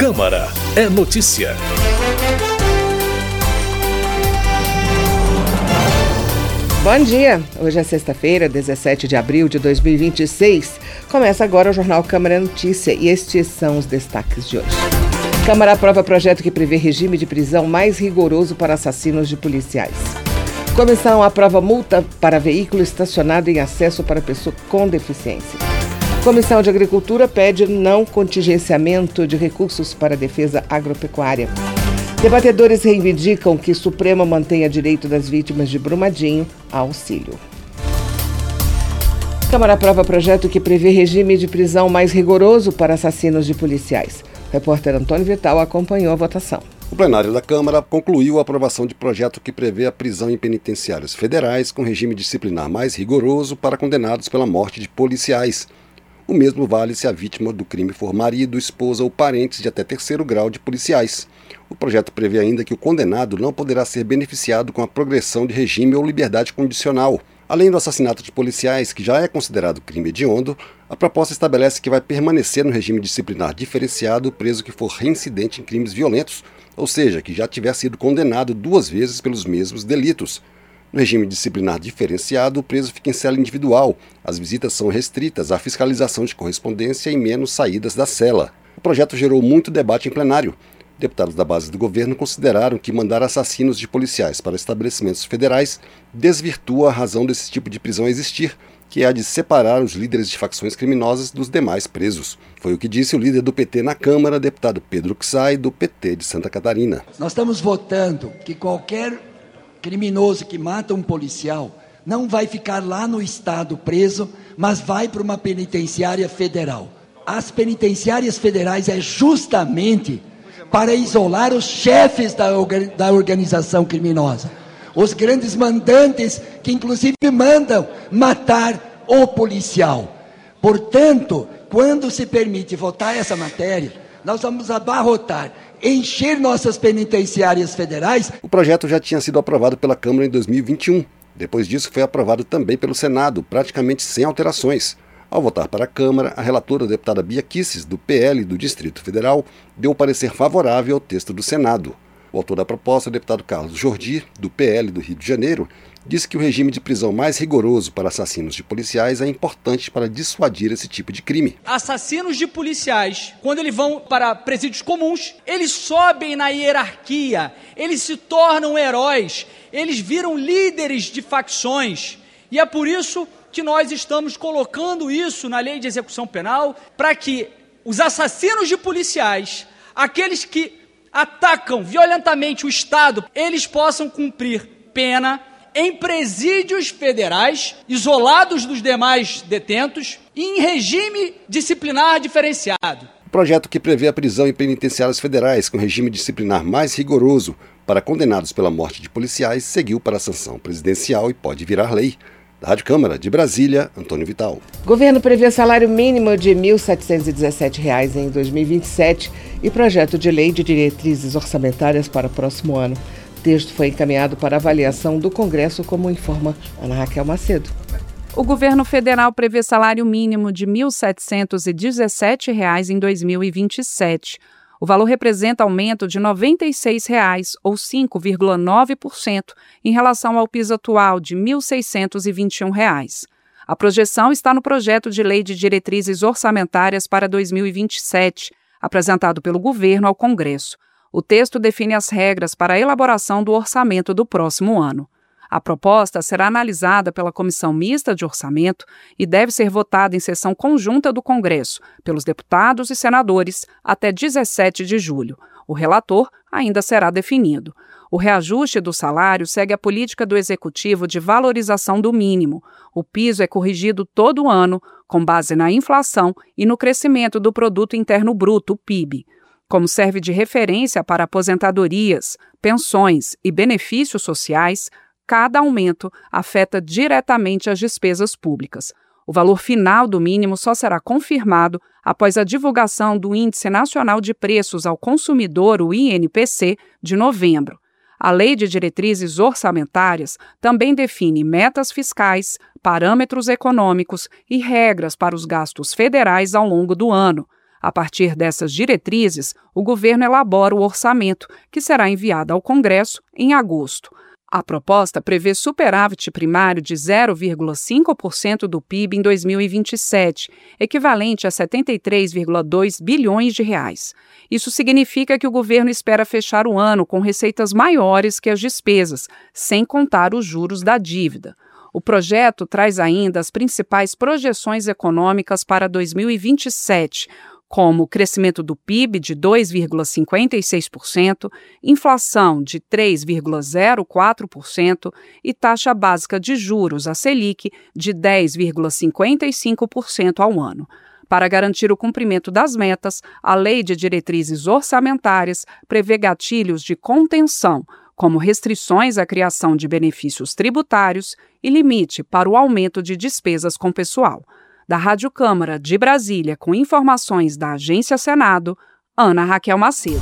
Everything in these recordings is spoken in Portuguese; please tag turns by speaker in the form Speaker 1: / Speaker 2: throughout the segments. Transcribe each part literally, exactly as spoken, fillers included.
Speaker 1: Câmara é notícia.
Speaker 2: Bom dia, hoje é sexta-feira, dezessete de abril de dois mil e vinte e seis. Começa agora o Jornal Câmara é Notícia e estes são os destaques de hoje. Câmara aprova projeto que prevê regime de prisão mais rigoroso para assassinos de policiais. Comissão aprova multa para veículo estacionado em acesso para pessoa com deficiência. Comissão de Agricultura pede não contingenciamento de recursos para a defesa agropecuária. Debatedores reivindicam que Supremo mantenha direito das vítimas de Brumadinho a auxílio. Câmara aprova projeto que prevê regime de prisão mais rigoroso para assassinos de policiais. O repórter Antônio Vital acompanhou a votação.
Speaker 3: O plenário da Câmara concluiu a aprovação de projeto que prevê a prisão em penitenciários federais com regime disciplinar mais rigoroso para condenados pela morte de policiais. O mesmo vale se a vítima do crime for marido, esposa ou parentes de até terceiro grau de policiais. O projeto prevê ainda que o condenado não poderá ser beneficiado com a progressão de regime ou liberdade condicional. Além do assassinato de policiais, que já é considerado crime hediondo, a proposta estabelece que vai permanecer no regime disciplinar diferenciado o preso que for reincidente em crimes violentos, ou seja, que já tiver sido condenado duas vezes pelos mesmos delitos. No regime disciplinar diferenciado, o preso fica em cela individual, as visitas são restritas, a fiscalização de correspondência e menos saídas da cela. O projeto gerou muito debate em plenário. Deputados da base do governo consideraram que mandar assassinos de policiais para estabelecimentos federais desvirtua a razão desse tipo de prisão existir, que é a de separar os líderes de facções criminosas dos demais presos. Foi o que disse o líder do P T na Câmara, deputado Pedro Xay, do P T de Santa Catarina.
Speaker 4: Nós estamos votando que qualquer criminoso que mata um policial não vai ficar lá no estado preso, mas vai para uma penitenciária federal. As penitenciárias federais é justamente para isolar os chefes da, da organização criminosa, os grandes mandantes que inclusive mandam matar o policial. Portanto, quando se permite votar essa matéria, nós vamos abarrotar, encher nossas penitenciárias federais.
Speaker 3: O projeto já tinha sido aprovado pela Câmara em dois mil e vinte e um. Depois disso, foi aprovado também pelo Senado, praticamente sem alterações. Ao votar para a Câmara, a relatora, a deputada Bia Kicis, do P L do Distrito Federal, deu parecer favorável ao texto do Senado. O autor da proposta, o deputado Carlos Jordi, do P L do Rio de Janeiro, disse que o regime de prisão mais rigoroso para assassinos de policiais é importante para dissuadir esse tipo de crime.
Speaker 5: Assassinos de policiais, quando eles vão para presídios comuns, eles sobem na hierarquia, eles se tornam heróis, eles viram líderes de facções. E é por isso que nós estamos colocando isso na lei de execução penal, para que os assassinos de policiais, aqueles que atacam violentamente o Estado, eles possam cumprir pena em presídios federais, isolados dos demais detentos, e em regime disciplinar diferenciado.
Speaker 3: O projeto que prevê a prisão em penitenciários federais com regime disciplinar mais rigoroso para condenados pela morte de policiais seguiu para a sanção presidencial e pode virar lei. Da Rádio Câmara de Brasília, Antônio Vital.
Speaker 2: Governo prevê salário mínimo de mil setecentos e dezessete reais em dois mil e vinte e sete e projeto de lei de diretrizes orçamentárias para o próximo ano. O texto foi encaminhado para avaliação do Congresso, como informa Ana Raquel Macedo.
Speaker 6: O governo federal prevê salário mínimo de mil setecentos e dezessete reais em dois mil e vinte e sete. O valor representa aumento de noventa e seis reais, ou cinco vírgula nove por cento, em relação ao piso atual de mil seiscentos e vinte e um reais. A projeção está no projeto de lei de diretrizes orçamentárias para dois mil e vinte e sete, apresentado pelo governo ao Congresso. O texto define as regras para a elaboração do orçamento do próximo ano. A proposta será analisada pela Comissão Mista de Orçamento e deve ser votada em sessão conjunta do Congresso, pelos deputados e senadores, até dezessete de julho. O relator ainda será definido. O reajuste do salário segue a política do Executivo de valorização do mínimo. O piso é corrigido todo ano, com base na inflação e no crescimento do Produto Interno Bruto, o P I B. Como serve de referência para aposentadorias, pensões e benefícios sociais, cada aumento afeta diretamente as despesas públicas. O valor final do mínimo só será confirmado após a divulgação do Índice Nacional de Preços ao Consumidor, o I N P C, de novembro. A Lei de Diretrizes Orçamentárias também define metas fiscais, parâmetros econômicos e regras para os gastos federais ao longo do ano. A partir dessas diretrizes, o governo elabora o orçamento, que será enviado ao Congresso em agosto. A proposta prevê superávit primário de zero vírgula cinco por cento do P I B em dois mil e vinte e sete, equivalente a setenta e três vírgula dois bilhões de reais. Isso significa que o governo espera fechar o ano com receitas maiores que as despesas, sem contar os juros da dívida. O projeto traz ainda as principais projeções econômicas para dois mil e vinte e sete, como crescimento do P I B de dois vírgula cinquenta e seis por cento, inflação de três vírgula zero quatro por cento e taxa básica de juros, a Selic, de dez vírgula cinquenta e cinco por cento ao ano. Para garantir o cumprimento das metas, a Lei de Diretrizes Orçamentárias prevê gatilhos de contenção, como restrições à criação de benefícios tributários e limite para o aumento de despesas com pessoal. Da Rádio Câmara de Brasília, com informações da Agência Senado, Ana Raquel Macedo.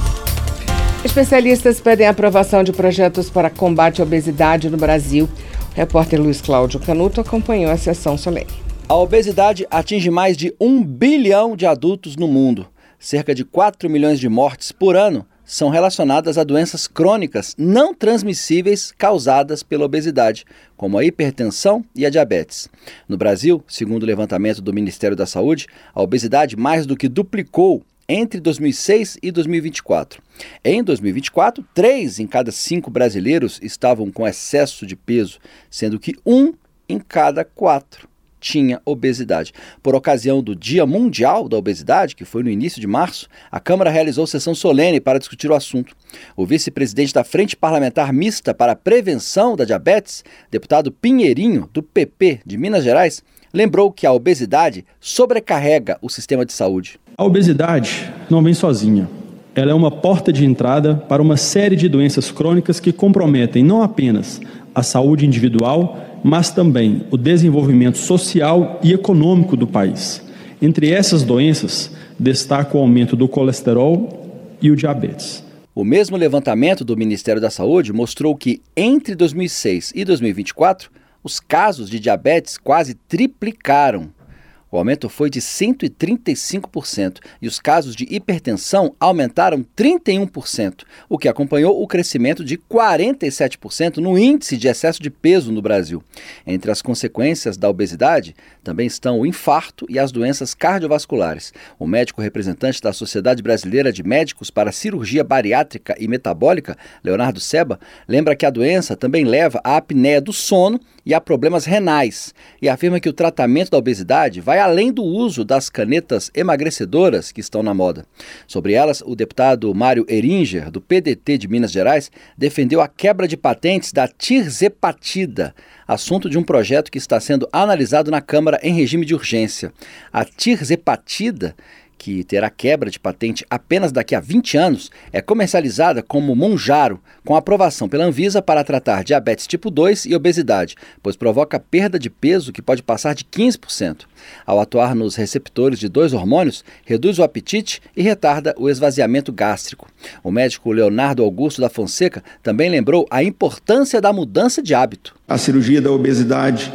Speaker 2: Especialistas pedem a aprovação de projetos para combate à obesidade no Brasil. O repórter Luiz Cláudio Canuto acompanhou a sessão solene.
Speaker 7: A obesidade atinge mais de um bilhão de adultos no mundo. Cerca de quatro milhões de mortes por ano são relacionadas a doenças crônicas não transmissíveis causadas pela obesidade, como a hipertensão e a diabetes. No Brasil, segundo o levantamento do Ministério da Saúde, a obesidade mais do que duplicou entre dois mil e seis e dois mil e vinte e quatro. Em dois mil e vinte e quatro, três em cada cinco brasileiros estavam com excesso de peso, sendo que um em cada quatro tinha obesidade. Por ocasião do Dia Mundial da Obesidade, que foi no início de março, a Câmara realizou sessão solene para discutir o assunto. O vice-presidente da Frente Parlamentar Mista para a Prevenção da Diabetes, deputado Pinheirinho, do P P de Minas Gerais, lembrou que a obesidade sobrecarrega o sistema de saúde.
Speaker 8: A obesidade não vem sozinha. Ela é uma porta de entrada para uma série de doenças crônicas que comprometem não apenas a saúde individual, mas também o desenvolvimento social e econômico do país. Entre essas doenças, destaca o aumento do colesterol e o diabetes.
Speaker 7: O mesmo levantamento do Ministério da Saúde mostrou que, entre dois mil e seis e dois mil e vinte e quatro, os casos de diabetes quase triplicaram. O aumento foi de cento e trinta e cinco por cento e os casos de hipertensão aumentaram trinta e um por cento, o que acompanhou o crescimento de quarenta e sete por cento no índice de excesso de peso no Brasil. Entre as consequências da obesidade também estão o infarto e as doenças cardiovasculares. O médico representante da Sociedade Brasileira de Médicos para Cirurgia Bariátrica e Metabólica, Leonardo Seba, lembra que a doença também leva à apneia do sono e a problemas renais, e afirma que o tratamento da obesidade vai além do uso das canetas emagrecedoras que estão na moda. Sobre elas, o deputado Mário Eringer, do P D T de Minas Gerais, defendeu a quebra de patentes da tirzepatida, assunto de um projeto que está sendo analisado na Câmara em regime de urgência. A tirzepatida, que terá quebra de patente apenas daqui a vinte anos, é comercializada como Mounjaro, com aprovação pela Anvisa para tratar diabetes tipo dois e obesidade, pois provoca perda de peso que pode passar de quinze por cento. Ao atuar nos receptores de dois hormônios, reduz o apetite e retarda o esvaziamento gástrico. O médico Leonardo Augusto da Fonseca também lembrou a importância da mudança de hábito.
Speaker 9: A cirurgia da obesidade,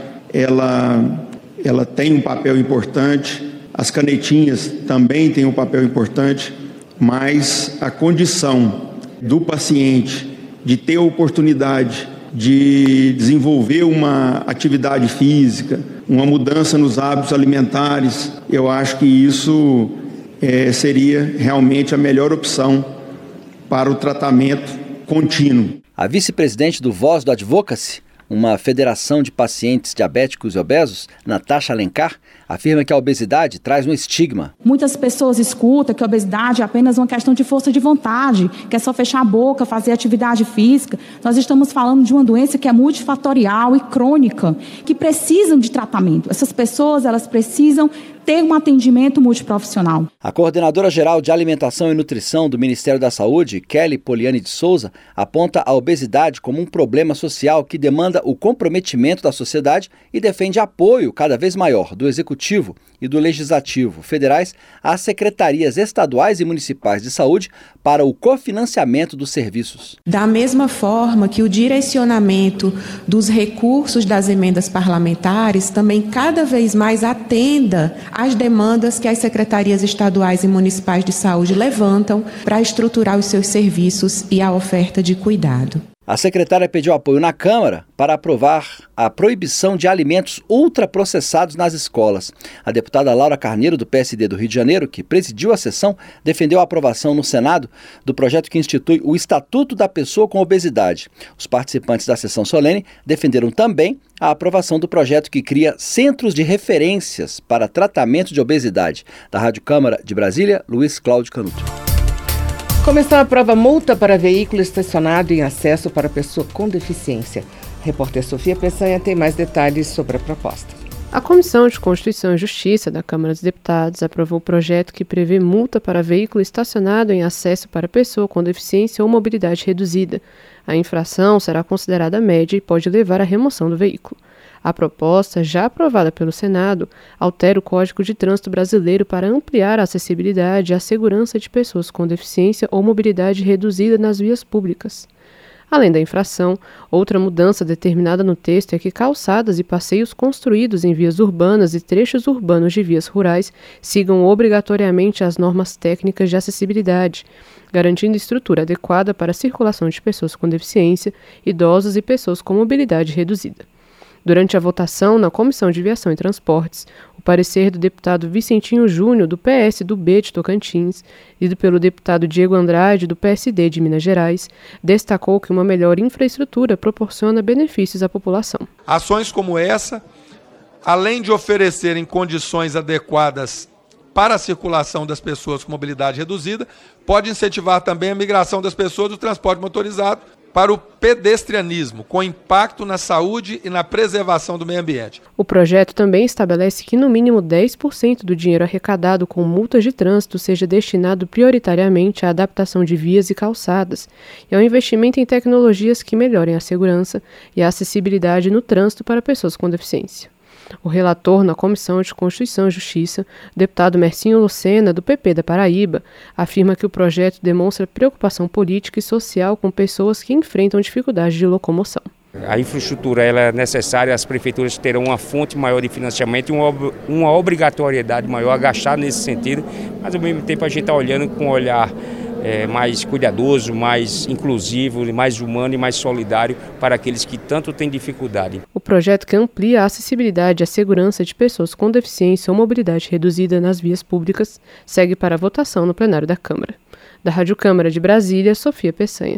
Speaker 9: ela, ela tem um papel importante. As canetinhas também têm um papel importante, mas a condição do paciente de ter a oportunidade de desenvolver uma atividade física, uma mudança nos hábitos alimentares, eu acho que isso é, seria realmente a melhor opção para o tratamento contínuo.
Speaker 7: A vice-presidente do Voz do Advocacy, uma federação de pacientes diabéticos e obesos, Natasha Alencar, afirma que a obesidade traz um estigma.
Speaker 10: Muitas pessoas escutam que a obesidade é apenas uma questão de força de vontade, que é só fechar a boca, fazer atividade física. Nós estamos falando de uma doença que é multifatorial e crônica, que precisam de tratamento. Essas pessoas, elas precisam ter um atendimento multiprofissional.
Speaker 7: A coordenadora geral de Alimentação e Nutrição do Ministério da Saúde, Kelly Poliani de Souza, aponta a obesidade como um problema social que demanda o comprometimento da sociedade e defende apoio cada vez maior do Executivo Executivo e do Legislativo federais às secretarias estaduais e municipais de saúde para o cofinanciamento dos serviços.
Speaker 11: Da mesma forma que o direcionamento dos recursos das emendas parlamentares também cada vez mais atenda às demandas que as secretarias estaduais e municipais de saúde levantam para estruturar os seus serviços e a oferta de cuidado.
Speaker 7: A secretária pediu apoio na Câmara para aprovar a proibição de alimentos ultraprocessados nas escolas. A deputada Laura Carneiro, do P S D do Rio de Janeiro, que presidiu a sessão, defendeu a aprovação no Senado do projeto que institui o Estatuto da Pessoa com Obesidade. Os participantes da sessão solene defenderam também a aprovação do projeto que cria centros de referências para tratamento de obesidade. Da Rádio Câmara de Brasília, Luiz Cláudio Canuto.
Speaker 2: Comissão aprova multa para veículo estacionado em acesso para pessoa com deficiência. A repórter Sofia Peçanha tem mais detalhes sobre a proposta.
Speaker 12: A Comissão de Constituição e Justiça da Câmara dos Deputados aprovou o projeto que prevê multa para veículo estacionado em acesso para pessoa com deficiência ou mobilidade reduzida. A infração será considerada média e pode levar à remoção do veículo. A proposta, já aprovada pelo Senado, altera o Código de Trânsito Brasileiro para ampliar a acessibilidade e a segurança de pessoas com deficiência ou mobilidade reduzida nas vias públicas. Além da infração, outra mudança determinada no texto é que calçadas e passeios construídos em vias urbanas e trechos urbanos de vias rurais sigam obrigatoriamente as normas técnicas de acessibilidade, garantindo estrutura adequada para a circulação de pessoas com deficiência, idosos e pessoas com mobilidade reduzida. Durante a votação na Comissão de Viação e Transportes, o parecer do deputado Vicentinho Júnior, do P S do B de Tocantins, lido pelo deputado Diego Andrade, do P S D de Minas Gerais, destacou que uma melhor infraestrutura proporciona benefícios à população.
Speaker 13: Ações como essa, além de oferecerem condições adequadas para a circulação das pessoas com mobilidade reduzida, pode incentivar também a migração das pessoas do transporte motorizado para o pedestrianismo, com impacto na saúde e na preservação do meio ambiente.
Speaker 12: O projeto também estabelece que no mínimo dez por cento do dinheiro arrecadado com multas de trânsito seja destinado prioritariamente à adaptação de vias e calçadas e ao investimento em tecnologias que melhorem a segurança e a acessibilidade no trânsito para pessoas com deficiência. O relator na Comissão de Constituição e Justiça, deputado Mercinho Lucena, do P P da Paraíba, afirma que o projeto demonstra preocupação política e social com pessoas que enfrentam dificuldades de locomoção.
Speaker 14: A infraestrutura ela é necessária, as prefeituras terão uma fonte maior de financiamento e uma, uma obrigatoriedade maior a gastar nesse sentido, mas ao mesmo tempo a gente está olhando com um olhar É, mais cuidadoso, mais inclusivo, mais humano e mais solidário para aqueles que tanto têm dificuldade.
Speaker 12: O projeto que amplia a acessibilidade e a segurança de pessoas com deficiência ou mobilidade reduzida nas vias públicas segue para a votação no plenário da Câmara. Da Rádio Câmara de Brasília, Sofia Peçanha.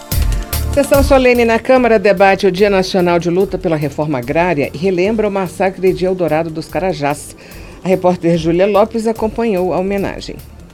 Speaker 2: Sessão solene na Câmara debate o Dia Nacional de Luta pela Reforma Agrária e relembra o massacre de Eldorado dos Carajás. A repórter Júlia Lopes acompanhou a homenagem.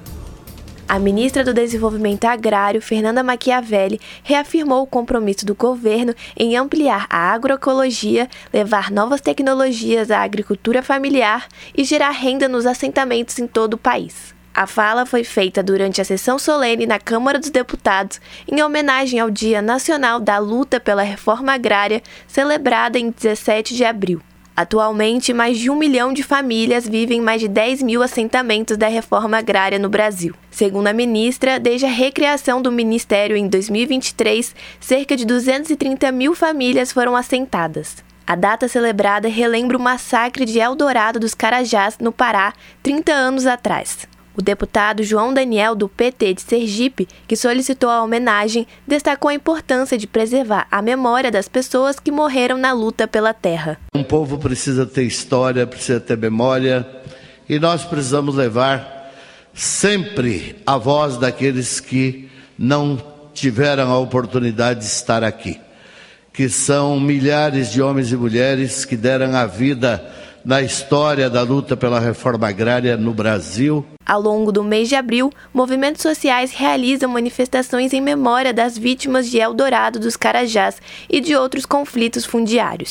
Speaker 15: A ministra do Desenvolvimento Agrário, Fernanda Machiavelli, reafirmou o compromisso do governo em ampliar a agroecologia, levar novas tecnologias à agricultura familiar e gerar renda nos assentamentos em todo o país. A fala foi feita durante a sessão solene na Câmara dos Deputados, em homenagem ao Dia Nacional da Luta pela Reforma Agrária, celebrada em dezessete de abril. Atualmente, mais de um milhão de famílias vivem em mais de dez mil assentamentos da reforma agrária no Brasil. Segundo a ministra, desde a recriação do Ministério em dois mil e vinte e três, cerca de duzentas e trinta mil famílias foram assentadas. A data celebrada relembra o massacre de Eldorado dos Carajás, no Pará, trinta anos atrás. O deputado João Daniel, do P T de Sergipe, que solicitou a homenagem, destacou a importância de preservar a memória das pessoas que morreram na luta pela terra.
Speaker 16: Um povo precisa ter história, precisa ter memória, e nós precisamos levar sempre a voz daqueles que não tiveram a oportunidade de estar aqui, que são milhares de homens e mulheres que deram a vida na história da luta pela reforma agrária no Brasil.
Speaker 15: Ao longo do mês de abril, movimentos sociais realizam manifestações em memória das vítimas de Eldorado dos Carajás e de outros conflitos fundiários.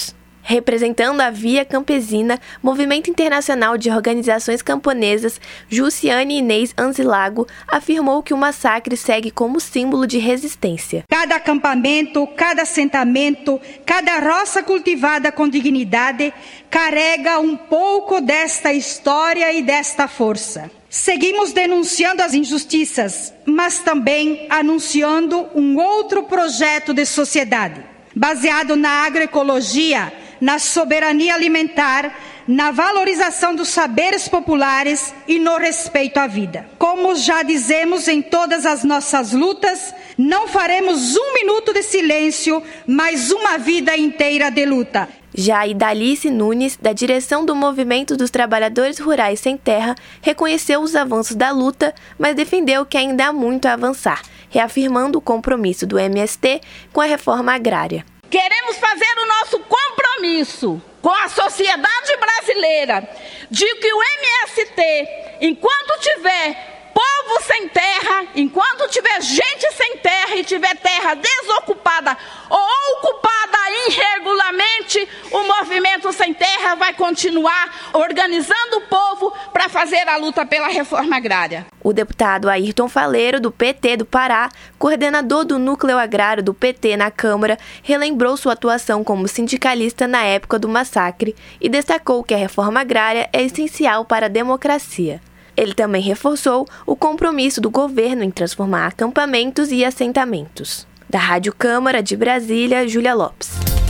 Speaker 15: Representando a Via Campesina, Movimento Internacional de Organizações Camponesas, Jussiane Inês Anzilago, afirmou que o massacre segue como símbolo de resistência.
Speaker 17: Cada acampamento, cada assentamento, cada roça cultivada com dignidade carrega um pouco desta história e desta força. Seguimos denunciando as injustiças, mas também anunciando um outro projeto de sociedade, baseado na agroecologia, na soberania alimentar, na valorização dos saberes populares e no respeito à vida. Como já dizemos em todas as nossas lutas, não faremos um minuto de silêncio, mas uma vida inteira de luta.
Speaker 15: Já Idalice Nunes, da direção do Movimento dos Trabalhadores Rurais Sem Terra, reconheceu os avanços da luta, mas defendeu que ainda há muito a avançar, reafirmando o compromisso do M S T com a reforma agrária.
Speaker 18: Queremos fazer o nosso compromisso com a sociedade brasileira de que o M S T, enquanto tiver povo sem terra, enquanto tiver gente sem terra e tiver terra desocupada ou ocupada irregularmente, o movimento Sem Terra vai continuar organizando o povo para fazer a luta pela reforma agrária.
Speaker 15: O deputado Ayrton Faleiro, do P T do Pará, coordenador do Núcleo Agrário do P T na Câmara, relembrou sua atuação como sindicalista na época do massacre e destacou que a reforma agrária é essencial para a democracia. Ele também reforçou o compromisso do governo em transformar acampamentos e assentamentos. Da Rádio Câmara de Brasília, Júlia Lopes.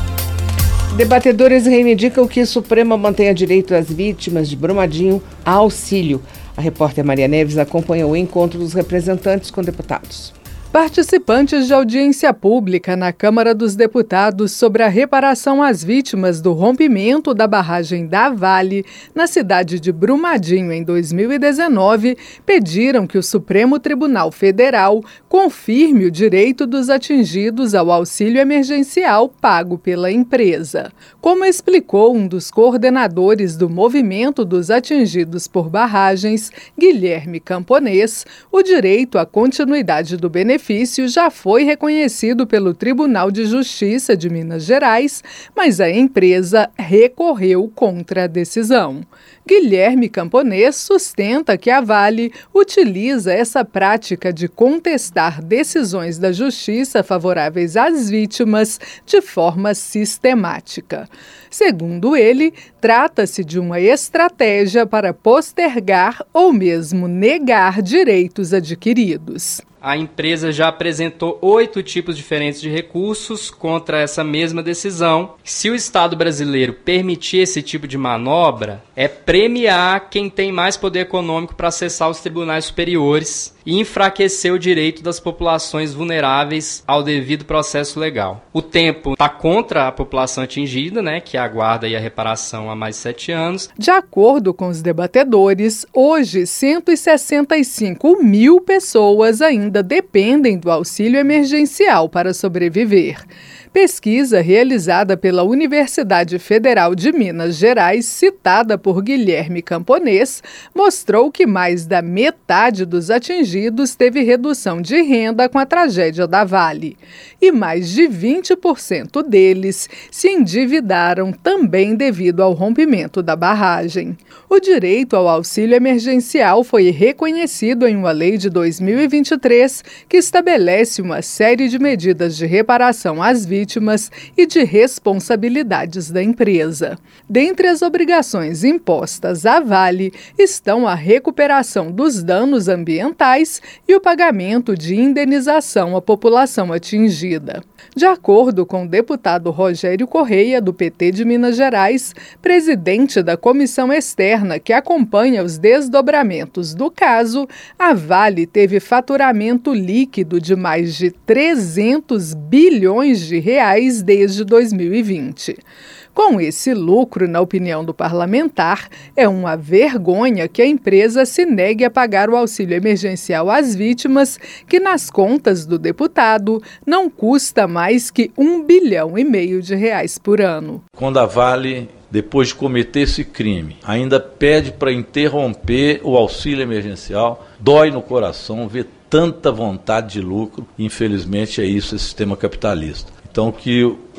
Speaker 2: Debatedores reivindicam que o Supremo mantenha direito às vítimas de Brumadinho a auxílio. A repórter Maria Neves acompanhou o encontro dos representantes com deputados.
Speaker 19: Participantes de audiência pública na Câmara dos Deputados sobre a reparação às vítimas do rompimento da barragem da Vale na cidade de Brumadinho em dois mil e dezenove pediram que o Supremo Tribunal Federal confirme o direito dos atingidos ao auxílio emergencial pago pela empresa. Como explicou um dos coordenadores do Movimento dos Atingidos por Barragens, Guilherme Camponês, o direito à continuidade do benefício já foi reconhecido pelo Tribunal de Justiça de Minas Gerais, mas a empresa recorreu contra a decisão. Guilherme Camponês sustenta que a Vale utiliza essa prática de contestar decisões da Justiça favoráveis às vítimas de forma sistemática. Segundo ele, trata-se de uma estratégia para postergar ou mesmo negar direitos adquiridos.
Speaker 20: A empresa já apresentou oito tipos diferentes de recursos contra essa mesma decisão. Se o Estado brasileiro permitir esse tipo de manobra, é premiar quem tem mais poder econômico para acessar os tribunais superiores e enfraquecer o direito das populações vulneráveis ao devido processo legal. O tempo está contra a população atingida, né, que aguarda aí a reparação há mais de sete anos.
Speaker 19: De acordo com os debatedores, hoje cento e sessenta e cinco mil pessoas ainda dependem do auxílio emergencial para sobreviver. Pesquisa realizada pela Universidade Federal de Minas Gerais, citada por Guilherme Camponês, mostrou que mais da metade dos atingidos teve redução de renda com a tragédia da Vale. E mais de vinte por cento deles se endividaram também devido ao rompimento da barragem. O direito ao auxílio emergencial foi reconhecido em uma lei de dois mil e vinte e três que estabelece uma série de medidas de reparação às vítimas vítimas e de responsabilidades da empresa. Dentre as obrigações impostas à Vale estão a recuperação dos danos ambientais e o pagamento de indenização à população atingida. De acordo com o deputado Rogério Correia, do P T de Minas Gerais, presidente da comissão externa que acompanha os desdobramentos do caso, a Vale teve faturamento líquido de mais de trezentos bilhões de reais desde dois mil e vinte. Com esse lucro, na opinião do parlamentar, é uma vergonha que a empresa se negue a pagar o auxílio emergencial às vítimas, que nas contas do deputado não custa mais que um bilhão e meio de reais por ano.
Speaker 21: Quando a Vale, depois de cometer esse crime, ainda pede para interromper o auxílio emergencial, dói no coração ver tanta vontade de lucro. Infelizmente é isso, esse sistema capitalista. Então que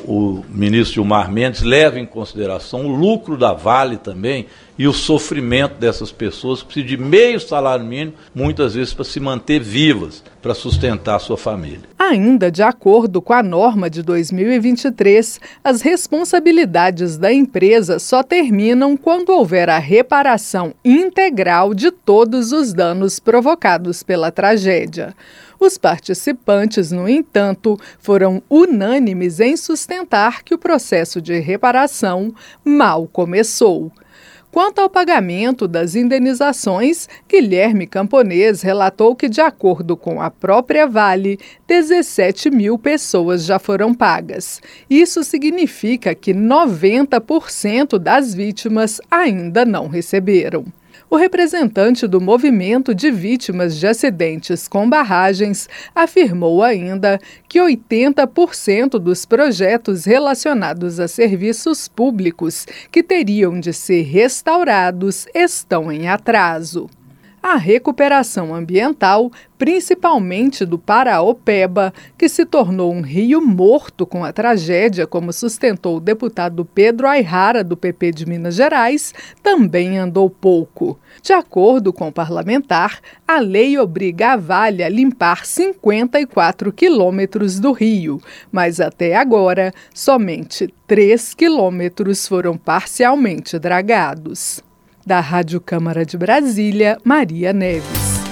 Speaker 21: o ministro Gilmar Mendes leva em consideração o lucro da Vale também e o sofrimento dessas pessoas que precisam de meio salário mínimo, muitas vezes para se manter vivas, para sustentar a sua família.
Speaker 19: Ainda de acordo com a norma de dois mil e vinte e três, as responsabilidades da empresa só terminam quando houver a reparação integral de todos os danos provocados pela tragédia. Os participantes, no entanto, foram unânimes em sustentar que o processo de reparação mal começou. Quanto ao pagamento das indenizações, Guilherme Camponês relatou que, de acordo com a própria Vale, dezessete mil pessoas já foram pagas. Isso significa que noventa por cento das vítimas ainda não receberam. O representante do Movimento de Vítimas de Acidentes com Barragens afirmou ainda que oitenta por cento dos projetos relacionados a serviços públicos que teriam de ser restaurados estão em atraso. A recuperação ambiental, principalmente do Paraopeba, que se tornou um rio morto com a tragédia, como sustentou o deputado Pedro Ayrara, do P P de Minas Gerais, também andou pouco. De acordo com o parlamentar, a lei obriga a Vale a limpar cinquenta e quatro quilômetros do rio, mas até agora, somente três quilômetros foram parcialmente dragados. Da Rádio Câmara de Brasília, Maria Neves.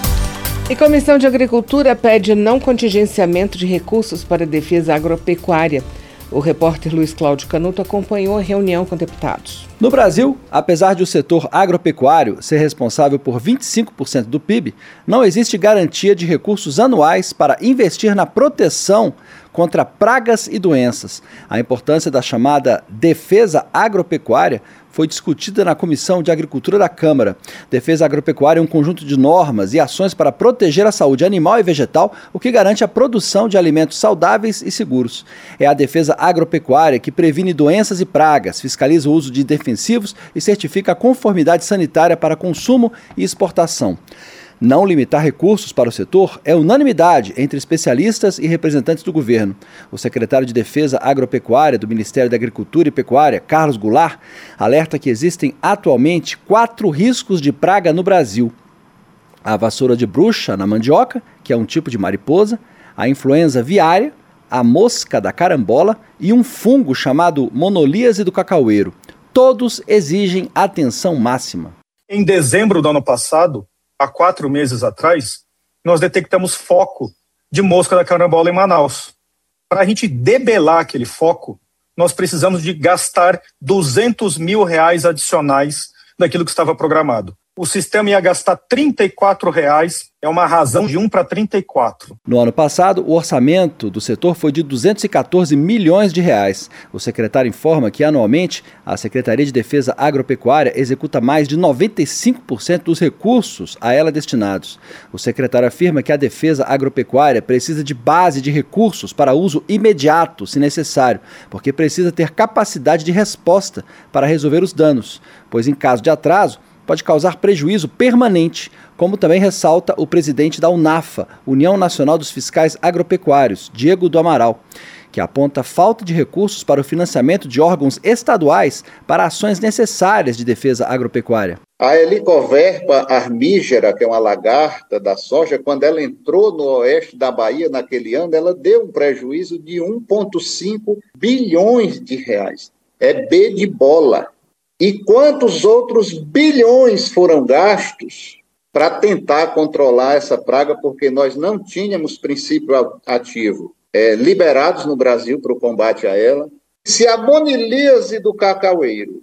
Speaker 2: E Comissão de Agricultura pede não contingenciamento de recursos para a defesa agropecuária. O repórter Luiz Cláudio Canuto acompanhou a reunião com deputados.
Speaker 7: No Brasil, apesar de o setor agropecuário ser responsável por vinte e cinco por cento do P I B, não existe garantia de recursos anuais para investir na proteção contra pragas e doenças. A importância da chamada defesa agropecuária foi discutida na Comissão de Agricultura da Câmara. Defesa agropecuária é um conjunto de normas e ações para proteger a saúde animal e vegetal, o que garante a produção de alimentos saudáveis e seguros. É a defesa agropecuária que previne doenças e pragas, fiscaliza o uso de defensivos e certifica a conformidade sanitária para consumo e exportação. Não limitar recursos para o setor é unanimidade entre especialistas e representantes do governo. O secretário de Defesa Agropecuária do Ministério da Agricultura e Pecuária, Carlos Goulart, alerta que existem atualmente quatro riscos de praga no Brasil. A vassoura de bruxa na mandioca, que é um tipo de mariposa, a influenza aviária, a mosca da carambola e um fungo chamado monolíase do cacaueiro. Todos exigem atenção máxima.
Speaker 1: Em dezembro do ano passado, há quatro meses atrás, nós detectamos foco de mosca da carambola em Manaus. Para a gente debelar aquele foco, nós precisamos de gastar duzentos mil reais adicionais daquilo que estava programado. O sistema ia gastar trinta e quatro reais, é uma razão de um para trinta e quatro.
Speaker 7: No ano passado, o orçamento do setor foi de duzentos e quatorze milhões de reais. O secretário informa que, anualmente, a Secretaria de Defesa Agropecuária executa mais de noventa e cinco por cento dos recursos a ela destinados. O secretário afirma que a defesa agropecuária precisa de base de recursos para uso imediato, se necessário, porque precisa ter capacidade de resposta para resolver os danos, pois, em caso de atraso, pode causar prejuízo permanente, como também ressalta o presidente da UNAFA, União Nacional dos Fiscais Agropecuários, Diego do Amaral, que aponta falta de recursos para o financiamento de órgãos estaduais para ações necessárias de defesa agropecuária.
Speaker 22: A Helicoverpa armígera, que é uma lagarta da soja, quando ela entrou no oeste da Bahia naquele ano, ela deu um prejuízo de um vírgula cinco bilhões de reais. É B de bola. E quantos outros bilhões foram gastos para tentar controlar essa praga, porque nós não tínhamos princípio ativo é, liberados no Brasil para o combate a ela. Se a monilíase do cacaueiro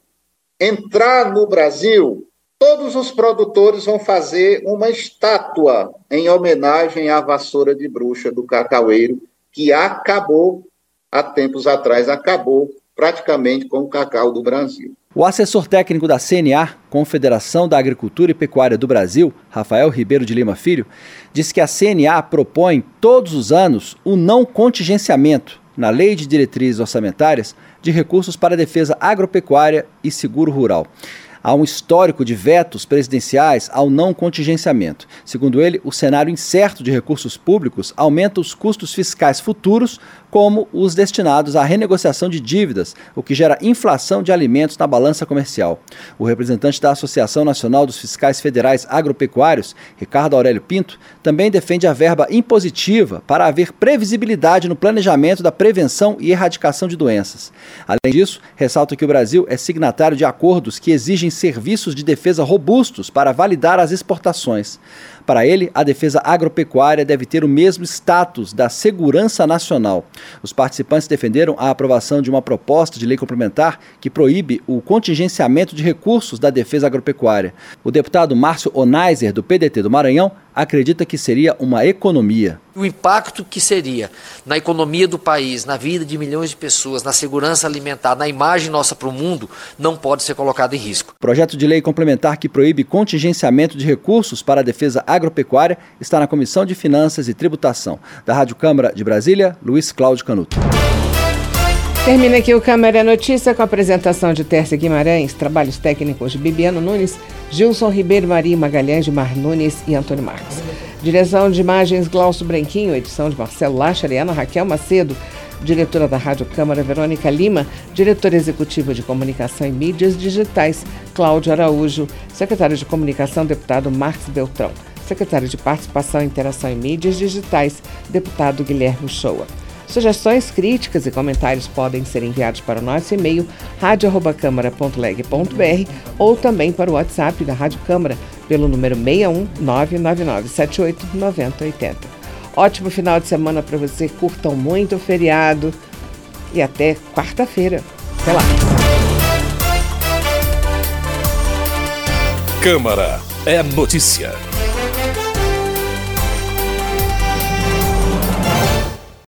Speaker 22: entrar no Brasil, todos os produtores vão fazer uma estátua em homenagem à vassoura de bruxa do cacaueiro, que acabou, há tempos atrás, acabou praticamente com o cacau do Brasil.
Speaker 7: O assessor técnico da C N A, Confederação da Agricultura e Pecuária do Brasil, Rafael Ribeiro de Lima Filho, disse que a C N A propõe todos os anos o não contingenciamento, na Lei de Diretrizes Orçamentárias, de recursos para a defesa agropecuária e seguro rural. Há um histórico de vetos presidenciais ao não contingenciamento. Segundo ele, o cenário incerto de recursos públicos aumenta os custos fiscais futuros, como os destinados à renegociação de dívidas, o que gera inflação de alimentos na balança comercial. O representante da Associação Nacional dos Fiscais Federais Agropecuários, Ricardo Aurélio Pinto, também defende a verba impositiva para haver previsibilidade no planejamento da prevenção e erradicação de doenças. Além disso, ressalta que o Brasil é signatário de acordos que exigem serviços de defesa robustos para validar as exportações. Para ele, a defesa agropecuária deve ter o mesmo status da segurança nacional. Os participantes defenderam a aprovação de uma proposta de lei complementar que proíbe o contingenciamento de recursos da defesa agropecuária. O deputado Márcio Onaiser, do P D T do Maranhão, acredita que seria uma economia.
Speaker 4: O impacto que seria na economia do país, na vida de milhões de pessoas, na segurança alimentar, na imagem nossa para o mundo, não pode ser colocado em risco.
Speaker 7: O projeto de lei complementar que proíbe contingenciamento de recursos para a defesa agropecuária está na Comissão de Finanças e Tributação. Da Rádio Câmara de Brasília, Luiz Cláudio Canuto.
Speaker 2: Termina aqui o Câmara Notícia com a apresentação de Tércia Guimarães, trabalhos técnicos de Bibiano Nunes, Gilson Ribeiro, Maria Magalhães, Gilmar Nunes e Antônio Marques. Direção de imagens Glaucio Branquinho, edição de Marcelo Lacher e Ana Raquel Macedo, diretora da Rádio Câmara Verônica Lima, diretora executiva de Comunicação e Mídias Digitais Cláudio Araújo, secretário de Comunicação deputado Marcos Beltrão, secretário de Participação, Interação e Mídias Digitais deputado Guilherme Shoa. Sugestões, críticas e comentários podem ser enviados para o nosso e-mail rádio arroba câmara ponto leg ponto br ou também para o WhatsApp da Rádio Câmara pelo número seis um nove nove nove sete oito nove zero oito zero. Ótimo final de semana para você, curtam muito o feriado e até quarta-feira. Até lá.
Speaker 5: Câmara é notícia.